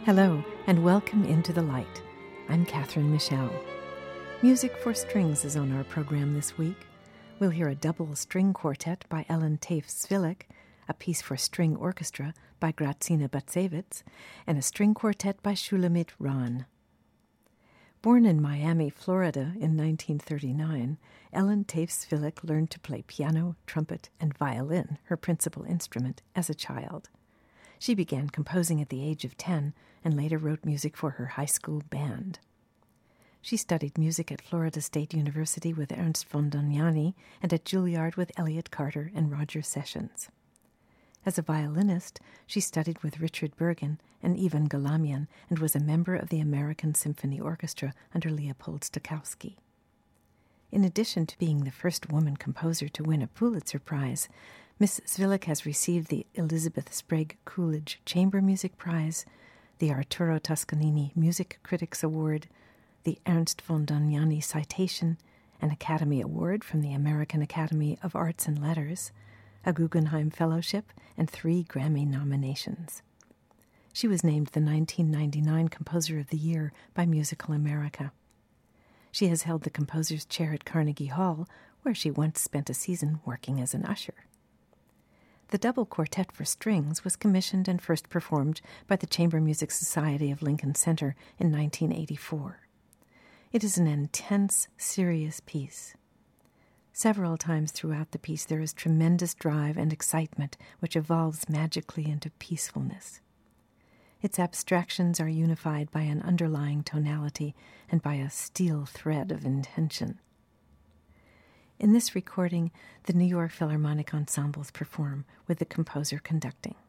Hello, and welcome into the light. I'm Catherine Michelle. Music for Strings is on our program this week. We'll hear a double string quartet by Ellen Tafe-Svilik, a piece for string orchestra by Grazina Batsevitz, and a string quartet by Shulamit Ran. Born in Miami, Florida in 1939, Ellen Tafe-Svilik learned to play piano, trumpet, and violin, her principal instrument, as a child. She began composing at the age of 10 and later wrote music for her high school band. She studied music at Florida State University with Ernst von Dohnányi and at Juilliard with Elliott Carter and Roger Sessions. As a violinist, she studied with Richard Bergin and Ivan Galamian and was a member of the American Symphony Orchestra under Leopold Stokowski. In addition to being the first woman composer to win a Pulitzer Prize, Miss Svilik has received the Elizabeth Sprague Coolidge Chamber Music Prize, the Arturo Toscanini Music Critics Award, the Ernst von Dohnányi Citation, an Academy Award from the American Academy of Arts and Letters, a Guggenheim Fellowship, and 3 Grammy nominations. She was named the 1999 Composer of the Year by Musical America. She has held the Composer's Chair at Carnegie Hall, where she once spent a season working as an usher. The double quartet for strings was commissioned and first performed by the Chamber Music Society of Lincoln Center in 1984. It is an intense, serious piece. Several times throughout the piece there is tremendous drive and excitement which evolves magically into peacefulness. Its abstractions are unified by an underlying tonality and by a steel thread of intention. In this recording, the New York Philharmonic Ensembles perform with the composer conducting.